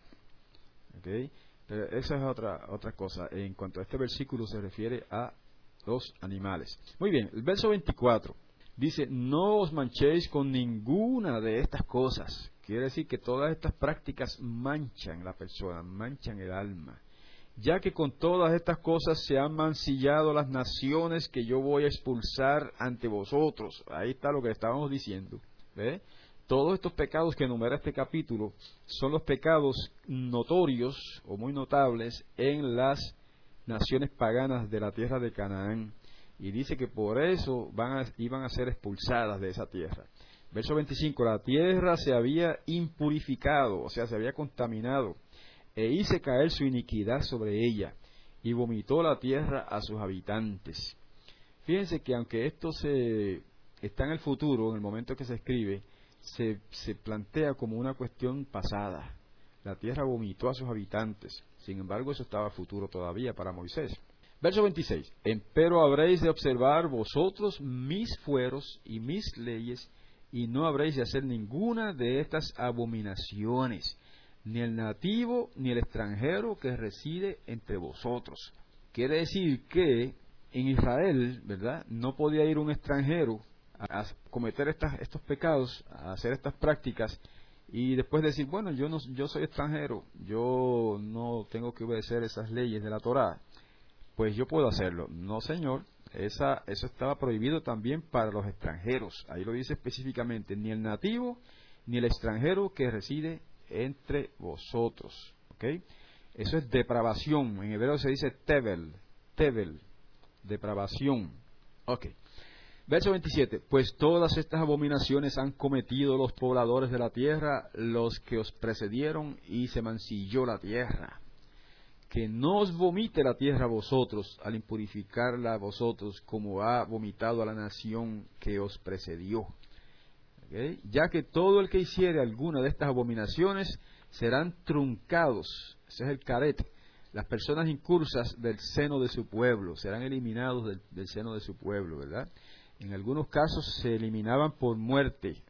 ¿Okay? Pero esa es otra cosa. En cuanto a este versículo se refiere a los animales. Muy bien, el verso 24 dice, no os manchéis con ninguna de estas cosas. Quiere decir que todas estas prácticas manchan la persona, manchan el alma. Ya que con todas estas cosas se han mancillado las naciones que yo voy a expulsar ante vosotros. Ahí está lo que estábamos diciendo. ¿Ve? Todos estos pecados que enumera este capítulo son los pecados notorios o muy notables en las naciones paganas de la tierra de Canaán. Y dice que por eso iban a ser expulsadas de esa tierra. Verso 25, la tierra se había impurificado, o sea, se había contaminado, e hice caer su iniquidad sobre ella, y vomitó la tierra a sus habitantes. Fíjense que aunque esto está en el futuro, en el momento que se escribe, se plantea como una cuestión pasada. La tierra vomitó a sus habitantes. Sin embargo, eso estaba futuro todavía para Moisés. Verso 26. Empero habréis de observar vosotros mis fueros y mis leyes, y no habréis de hacer ninguna de estas abominaciones, ni el nativo ni el extranjero que reside entre vosotros. Quiere decir que en Israel, ¿verdad?, no podía ir un extranjero a cometer estos pecados, a hacer estas prácticas, y después decir, bueno, yo soy extranjero, yo no tengo que obedecer esas leyes de la Torá, pues yo puedo hacerlo. No, señor, eso estaba prohibido también para los extranjeros. Ahí lo dice específicamente, ni el nativo ni el extranjero que reside entre vosotros. ¿Ok? Eso es depravación. En hebreo se dice tevel, depravación. Ok. Verso 27, pues todas estas abominaciones han cometido los pobladores de la tierra, los que os precedieron, y se mancilló la tierra. Que no os vomite la tierra a vosotros, al impurificarla a vosotros, como ha vomitado a la nación que os precedió. ¿Okay? Ya que todo el que hiciere alguna de estas abominaciones serán truncados, ese es el caret, las personas incursas del seno de su pueblo, serán eliminados del seno de su pueblo, ¿verdad? En algunos casos se eliminaban por muerte,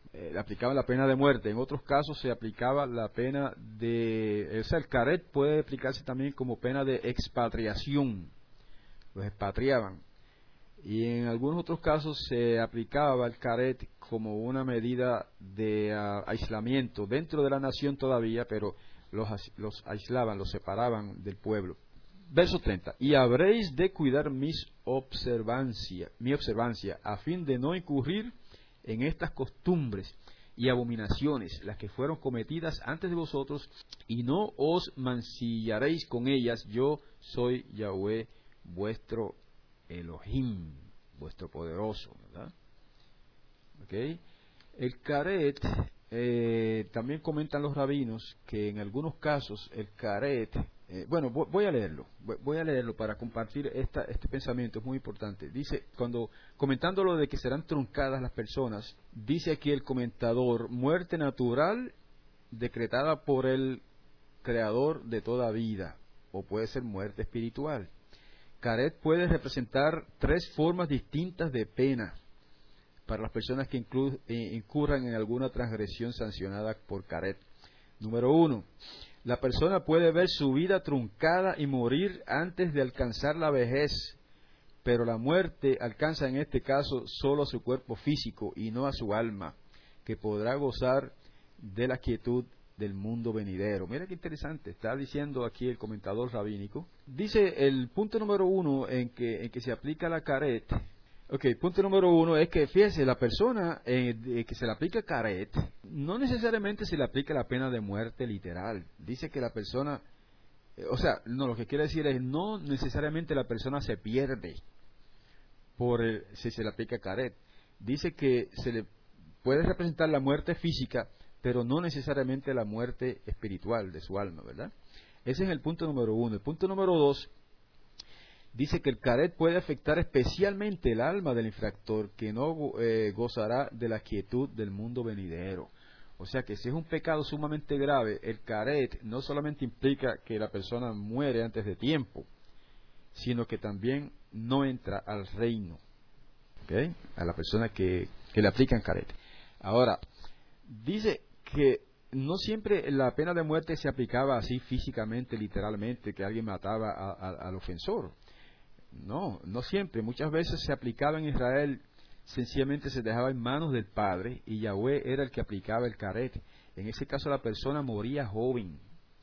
le aplicaban la pena de muerte. En otros casos se aplicaba la pena de... O sea, el caret puede aplicarse también como pena de expatriación. Los expatriaban. Y en algunos otros casos se aplicaba el caret como una medida de aislamiento dentro de la nación todavía, pero los aislaban, los separaban del pueblo. Verso 30. Y habréis de cuidar mi observancia, a fin de no incurrir en estas costumbres y abominaciones, las que fueron cometidas antes de vosotros, y no os mancillaréis con ellas. Yo soy Yahweh, vuestro Elohim, vuestro poderoso, ¿verdad? ¿Okay? El caret, también comentan los rabinos que en algunos casos el caret, bueno, voy a leerlo para compartir este pensamiento, es muy importante. Dice, comentando lo de que serán truncadas las personas, dice aquí el comentador: muerte natural decretada por el creador de toda vida, o puede ser muerte espiritual. Caret puede representar 3 formas distintas de pena para las personas que incurran en alguna transgresión sancionada por caret. Número 1. La persona puede ver su vida truncada y morir antes de alcanzar la vejez, pero la muerte alcanza en este caso solo a su cuerpo físico y no a su alma, que podrá gozar de la quietud del mundo venidero. Mira qué interesante, está diciendo aquí el comentador rabínico. Dice el punto número 1 en que se aplica la caret. Ok, punto número 1 es que, fíjese, la persona que se le aplica caret, no necesariamente se le aplica la pena de muerte literal. Dice que la persona, lo que quiere decir es, no necesariamente la persona se pierde si se le aplica caret. Dice que se le puede representar la muerte física, pero no necesariamente la muerte espiritual de su alma, ¿verdad? Ese es el punto número 1. El punto número 2 dice que el caret puede afectar especialmente el alma del infractor, que no gozará de la quietud del mundo venidero. O sea que si es un pecado sumamente grave, el caret no solamente implica que la persona muere antes de tiempo, sino que también no entra al reino, ¿okay? A la persona que le aplican caret. Ahora, dice que no siempre la pena de muerte se aplicaba así físicamente, literalmente, que alguien mataba al ofensor. No siempre. Muchas veces se aplicaba en Israel, sencillamente se dejaba en manos del Padre y Yahweh era el que aplicaba el caret. En ese caso la persona moría joven,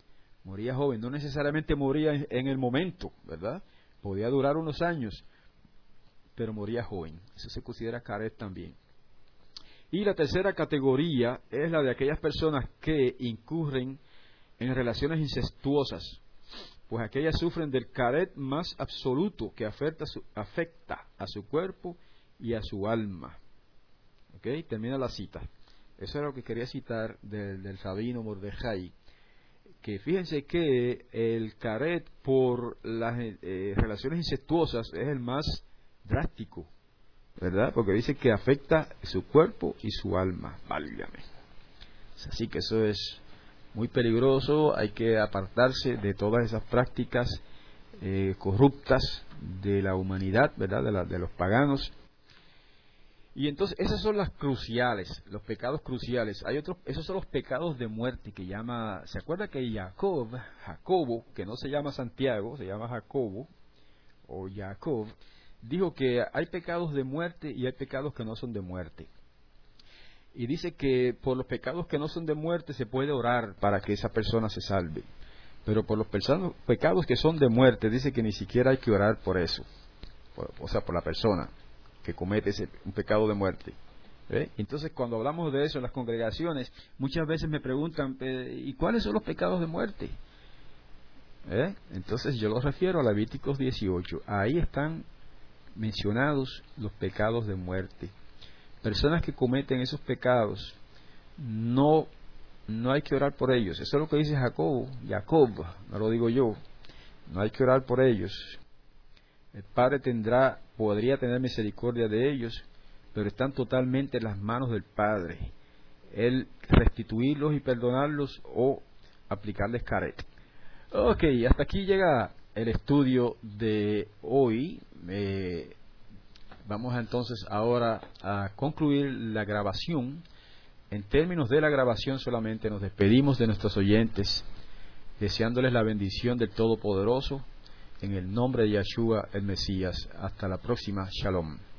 no necesariamente moría en el momento, ¿verdad? Podía durar unos años, pero moría joven. Eso se considera caret también. Y la tercera categoría es la de aquellas personas que incurren en relaciones incestuosas, pues aquellas sufren del caret más absoluto que afecta a su cuerpo y a su alma. ¿Ok? Termina la cita. Eso era lo que quería citar del rabino Mordejai, que fíjense que el caret por las relaciones incestuosas es el más drástico, ¿verdad? Porque dice que afecta su cuerpo y su alma. Válgame. Así que eso es muy peligroso, hay que apartarse de todas esas prácticas corruptas de la humanidad, ¿verdad? De los paganos. Y entonces esas son las cruciales, los pecados cruciales. Esos son los pecados de muerte que llama. ¿Se acuerda que Jacobo, que no se llama Santiago, se llama Jacobo o Jacob, dijo que hay pecados de muerte y hay pecados que no son de muerte? Y dice que por los pecados que no son de muerte se puede orar para que esa persona se salve. Pero por los pecados que son de muerte, dice que ni siquiera hay que orar por eso. Por la persona que comete un pecado de muerte. Entonces, cuando hablamos de eso en las congregaciones, muchas veces me preguntan, ¿y cuáles son los pecados de muerte? Entonces, yo los refiero a Levíticos 18. Ahí están mencionados los pecados de muerte. Personas que cometen esos pecados, no hay que orar por ellos. Eso es lo que dice Jacob, no lo digo yo. No hay que orar por ellos. El Padre podría tener misericordia de ellos, pero están totalmente en las manos del Padre. Él restituirlos y perdonarlos o aplicarles caret. Ok, hasta aquí llega el estudio de hoy. Vamos entonces ahora a concluir la grabación En términos de la grabación solamente nos despedimos de nuestros oyentes, deseándoles la bendición del Todopoderoso, en el nombre de Yahshua el Mesías. Hasta la próxima. Shalom.